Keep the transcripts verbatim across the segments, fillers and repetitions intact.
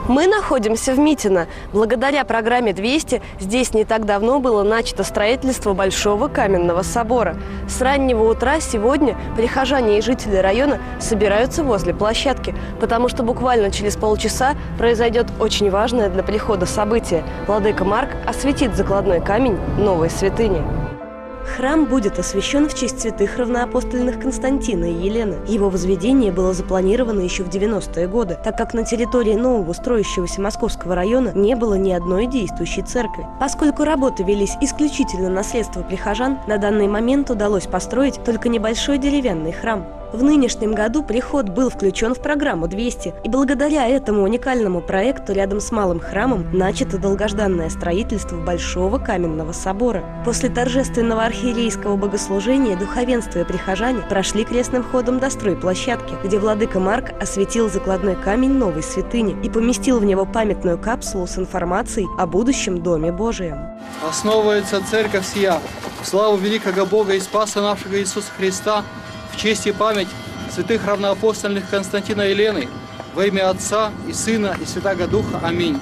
Мы находимся в Митино. Благодаря программе двести здесь не так давно было начато строительство Большого каменного собора. С раннего утра сегодня прихожане и жители района собираются возле площадки, потому что буквально через полчаса произойдет очень важное для прихода событие. Владыка Марк осветит закладной камень новой святыни. Храм будет освящен в честь святых равноапостольных Константина и Елены. Его возведение было запланировано еще в девяностые годы, так как на территории нового строящегося Московского района не было ни одной действующей церкви. Поскольку работы велись исключительно на средства прихожан, на данный момент удалось построить только небольшой деревянный храм. В нынешнем году приход был включен в программу двести, и благодаря этому уникальному проекту рядом с малым храмом начато долгожданное строительство Большого каменного собора. После торжественного архиерейского богослужения духовенство и прихожане прошли крестным ходом до стройплощадки, где владыка Марк осветил закладной камень новой святыни и поместил в него памятную капсулу с информацией о будущем Доме Божием. Основывается церковь сия в славу великого Бога и Спаса нашего Иисуса Христа, в честь и память святых равноапостольных Константина и Елены, во имя Отца и Сына и Святаго Духа. Аминь.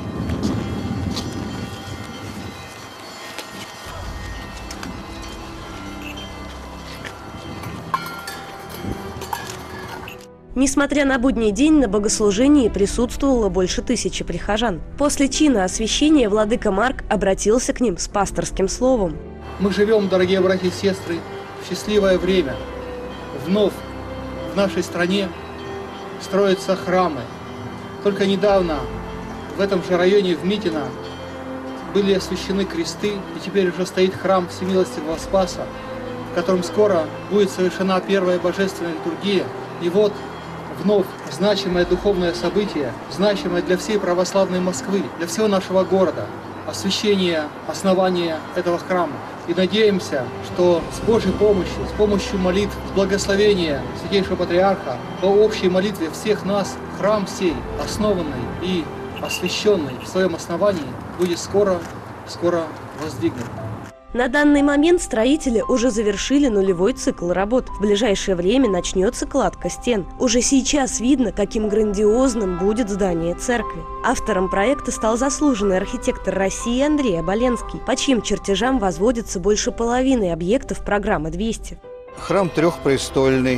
Несмотря на будний день, на богослужении присутствовало больше тысячи прихожан. После чина освящения владыка Марк обратился к ним с пасторским словом. Мы живем, дорогие братья и сестры, в счастливое время. Вновь в нашей стране строятся храмы. Только недавно в этом же районе, в Митино, были освящены кресты, и теперь уже стоит храм Всемилостивого Спаса, в котором скоро будет совершена первая божественная литургия. И вот вновь значимое духовное событие, значимое для всей православной Москвы, для всего нашего города, освящение основания этого храма. И надеемся, что с Божьей помощью, с помощью молитв, с благословения Святейшего Патриарха, по общей молитве всех нас, храм сей, основанный и освященный в своем основании, будет скоро, скоро воздвигнут. На данный момент строители уже завершили нулевой цикл работ. В ближайшее время начнется кладка стен. Уже сейчас видно, каким грандиозным будет здание церкви. Автором проекта стал заслуженный архитектор России Андрей Оболенский, по чьим чертежам возводится больше половины объектов программы двести. Храм трехпрестольный,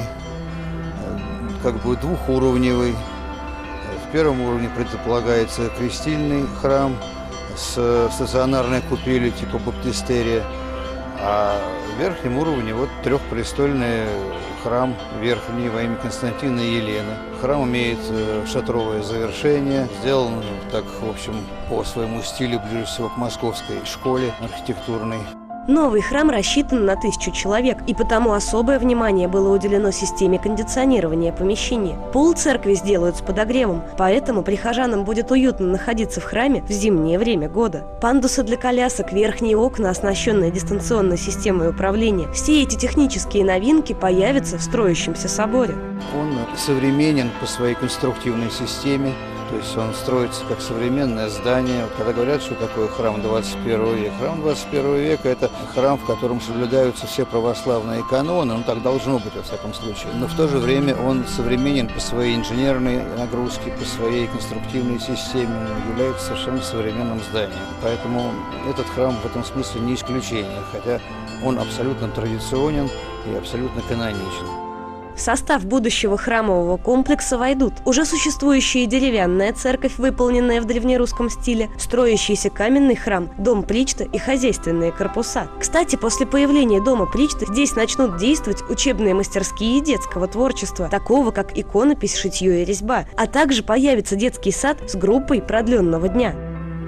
как бы двухуровневый. В первом уровне предполагается крестильный храм с стационарной купелью типа баптистерия, а в верхнем уровне вот трехпрестольный храм верхний во имя Константина и Елены. Храм имеет шатровое завершение, сделан так, в общем, по своему стилю, ближе всего к московской школе архитектурной. Новый храм рассчитан на тысячу человек, и потому особое внимание было уделено системе кондиционирования помещения. Пол церкви сделают с подогревом, поэтому прихожанам будет уютно находиться в храме в зимнее время года. Пандусы для колясок, верхние окна, оснащенные дистанционной системой управления. Все эти технические новинки появятся в строящемся соборе. Он современен по своей конструктивной системе. То есть он строится как современное здание. Когда говорят, что такое храм двадцать первого века, храм двадцать первого века – это храм, в котором соблюдаются все православные каноны, ну так должно быть во всяком случае. Но в то же время он современен по своей инженерной нагрузке, по своей конструктивной системе, он является совершенно современным зданием. Поэтому этот храм в этом смысле не исключение, хотя он абсолютно традиционен и абсолютно каноничен. В состав будущего храмового комплекса войдут уже существующая деревянная церковь, выполненная в древнерусском стиле, строящийся каменный храм, дом Причта и хозяйственные корпуса. Кстати, после появления дома Причта здесь начнут действовать учебные мастерские детского творчества, такого как иконопись, шитье и резьба, а также появится детский сад с группой продленного дня.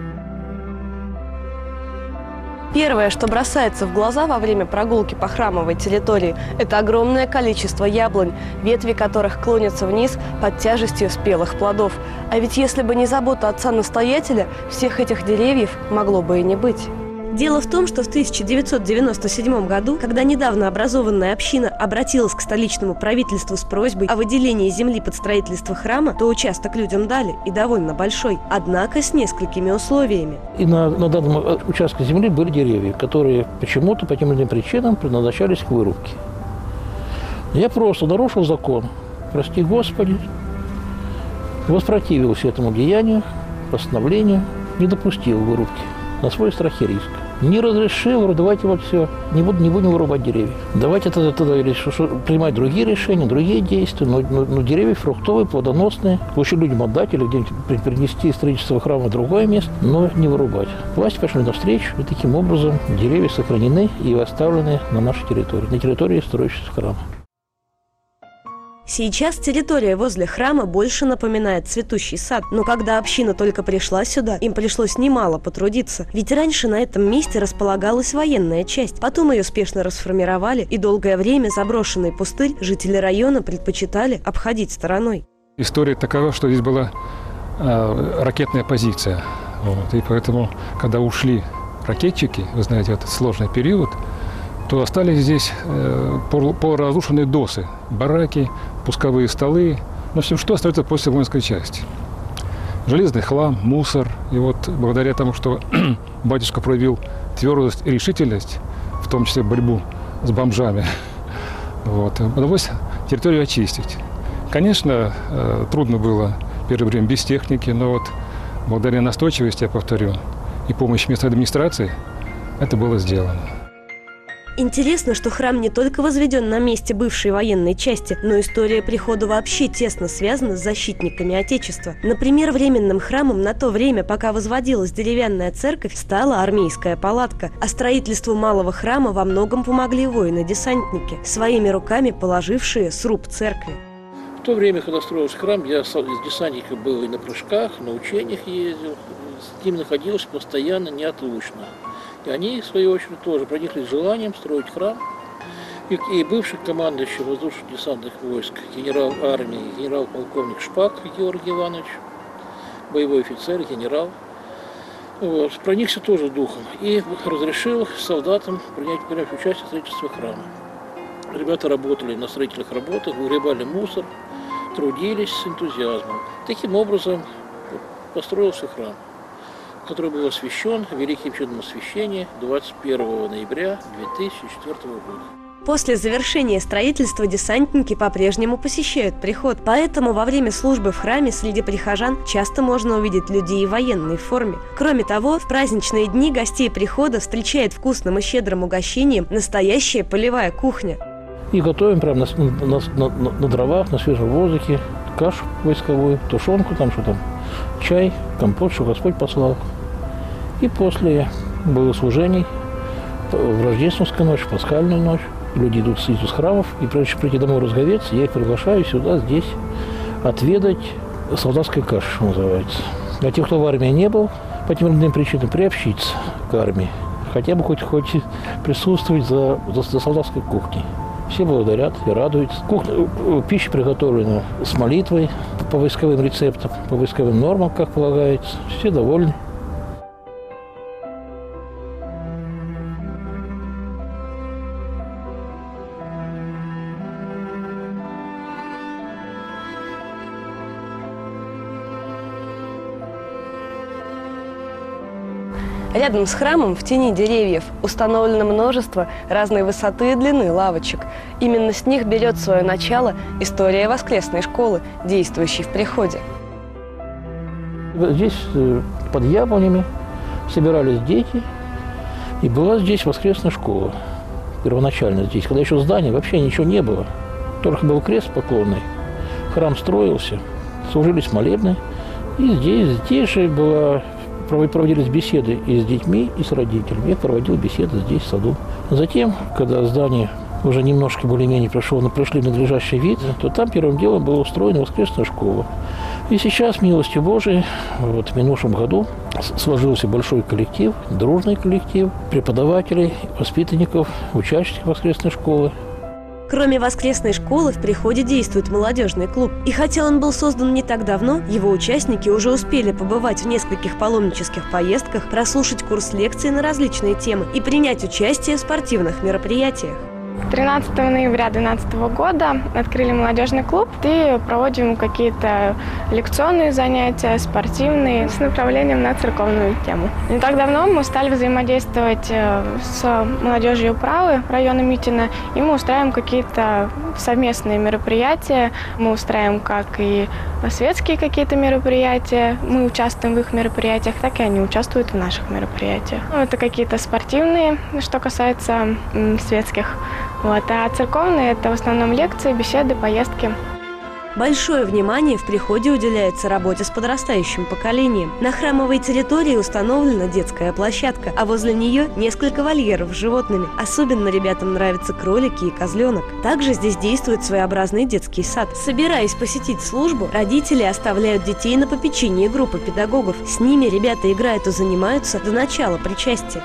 Первое, что бросается в глаза во время прогулки по храмовой территории, это огромное количество яблонь, ветви которых клонятся вниз под тяжестью спелых плодов. А ведь если бы не забота отца-настоятеля, всех этих деревьев могло бы и не быть. Дело в том, что в тысяча девятьсот девяносто седьмом году, когда недавно образованная община обратилась к столичному правительству с просьбой о выделении земли под строительство храма, то участок людям дали, и довольно большой, однако с несколькими условиями. И на, на данном участке земли были деревья, которые почему-то по тем или иным причинам предназначались к вырубке. Я просто нарушил закон, прости Господи, воспротивился этому деянию, постановлению, не допустил вырубки на свой страх и риск. Не разрешил, говорю, давайте вот все, не, буду, не будем вырубать деревья. Давайте тогда, тогда что, что, принимать другие решения, другие действия, но, но, но деревья фруктовые, плодоносные. Лучше людям отдать или где-нибудь перенести строительство храма в другое место, но не вырубать. Власти пошли навстречу, и таким образом деревья сохранены и оставлены на нашей территории, на территории строящегося храма. Сейчас территория возле храма больше напоминает цветущий сад, но когда община только пришла сюда, им пришлось немало потрудиться, ведь раньше на этом месте располагалась военная часть, потом ее спешно расформировали, и долгое время заброшенный пустырь жители района предпочитали обходить стороной. История такова, что здесь была э, ракетная позиция, вот, и поэтому, когда ушли ракетчики, вы знаете, этот сложный период, то остались здесь э, полуразрушенные досы, бараки, пусковые столы, ну, все, что остается после воинской части. Железный хлам, мусор. И вот благодаря тому, что батюшка проявил твердость и решительность, в том числе борьбу с бомжами, вот, удалось территорию очистить. Конечно, э, трудно было первое время без техники, но вот благодаря настойчивости, я повторю, и помощи местной администрации это было сделано. Интересно, что храм не только возведен на месте бывшей военной части, но история прихода вообще тесно связана с защитниками Отечества. Например, временным храмом на то время, пока возводилась деревянная церковь, стала армейская палатка, а строительству малого храма во многом помогли воины-десантники, своими руками положившие сруб церкви. В то время, когда строился храм, я с десантником был и на прыжках, на учениях ездил, с ним находился постоянно, неотлучно. И они, в свою очередь, тоже прониклись желанием строить храм. И, и бывший командующий воздушно-десантных войск, генерал армии, генерал-полковник Шпак Георгий Иванович, боевой офицер, генерал, вот, проникся тоже духом и разрешил солдатам принять, принять участие в строительстве храма. Ребята работали на строительных работах, выгребали мусор, трудились с энтузиазмом. Таким образом построился храм, который был освящен великим чудом освящения двадцать первого ноября две тысячи четвёртого года. После завершения строительства десантники по-прежнему посещают приход, поэтому во время службы в храме среди прихожан часто можно увидеть людей в военной форме. Кроме того, в праздничные дни гостей прихода встречает вкусным и щедрым угощением настоящая полевая кухня. И готовим прямо на, на, на, на дровах, на свежем воздухе, кашу войсковую, тушенку, там что там, чай, компот, что Господь послал. И после богослужений в рождественскую ночь, в пасхальную ночь, люди идут из храмов, и прежде чем прийти домой разговеться, я их приглашаю сюда, здесь, отведать солдатской каши, что называется. А тех, кто в армии не был, по тем или иным причинам, приобщиться к армии. Хотя бы хоть, хоть присутствовать за, за, за солдатской кухней. Все благодарят и радуются. Кухня, пища приготовлена с молитвой, по войсковым рецептам, по войсковым нормам, как полагается. Все довольны. Рядом с храмом, в тени деревьев, установлено множество разной высоты и длины лавочек. Именно с них берет свое начало история воскресной школы, действующей в приходе. Здесь под яблонями собирались дети, и была здесь воскресная школа. Первоначально здесь, когда еще здания вообще ничего не было. Только был крест поклонный, храм строился, служились молебны. И здесь, здесь же была... проводились беседы и с детьми, и с родителями. Я проводил беседы здесь, в саду. Затем, когда здание уже немножко более-менее прошло, но пришли в надлежащий вид, то там первым делом была устроена воскресная школа. И сейчас, милостью Божией, вот в минувшем году сложился большой коллектив, дружный коллектив преподавателей, воспитанников, учащихся воскресной школы. Кроме воскресной школы, в приходе действует молодежный клуб. И хотя он был создан не так давно, его участники уже успели побывать в нескольких паломнических поездках, прослушать курс лекций на различные темы и принять участие в спортивных мероприятиях. тринадцатого ноября две тысячи двенадцатого года открыли молодежный клуб и проводим какие-то лекционные занятия, спортивные, с направлением на церковную тему. Не так давно мы стали взаимодействовать с молодежью Управы района Митина, и мы устраиваем какие-то совместные мероприятия. Мы устраиваем как и светские какие-то мероприятия, мы участвуем в их мероприятиях, так и они участвуют в наших мероприятиях. Ну, это какие-то спортивные, что касается м, светских. Вот. А церковные – это в основном лекции, беседы, поездки. Большое внимание в приходе уделяется работе с подрастающим поколением. На храмовой территории установлена детская площадка, а возле нее несколько вольеров с животными. Особенно ребятам нравятся кролики и козленок. Также здесь действует своеобразный детский сад. Собираясь посетить службу, родители оставляют детей на попечении группы педагогов. С ними ребята играют и занимаются до начала причастия.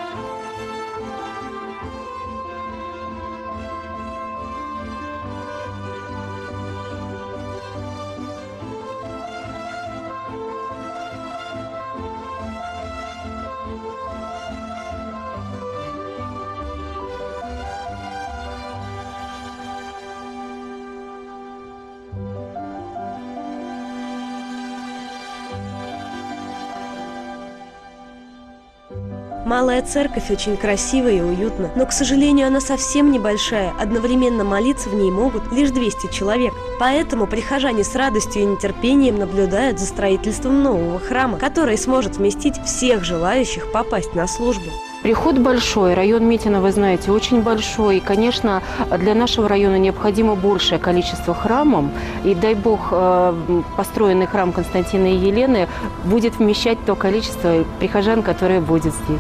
Малая церковь очень красивая и уютна, но, к сожалению, она совсем небольшая. Одновременно молиться в ней могут лишь двести человек. Поэтому прихожане с радостью и нетерпением наблюдают за строительством нового храма, который сможет вместить всех желающих попасть на службу. Приход большой, район Митина, вы знаете, очень большой. И, конечно, для нашего района необходимо большее количество храмов. И дай бог, построенный храм Константина и Елены будет вмещать то количество прихожан, которое будет здесь.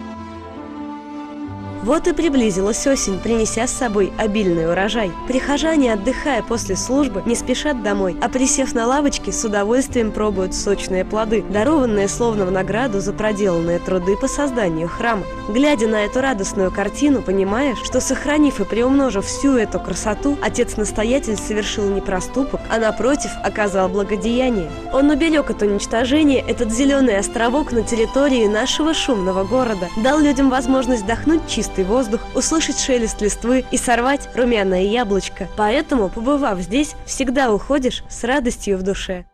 Вот и приблизилась осень, принеся с собой обильный урожай. Прихожане, отдыхая после службы, не спешат домой, а присев на лавочке, с удовольствием пробуют сочные плоды, дарованные словно в награду за проделанные труды по созданию храма. Глядя на эту радостную картину, понимаешь, что, сохранив и приумножив всю эту красоту, отец-настоятель совершил не проступок, а, напротив, оказал благодеяние. Он уберег от уничтожения этот зеленый островок на территории нашего шумного города, дал людям возможность вдохнуть чистый воздух, услышать шелест листвы и сорвать румяное яблочко. Поэтому, побывав здесь, всегда уходишь с радостью в душе.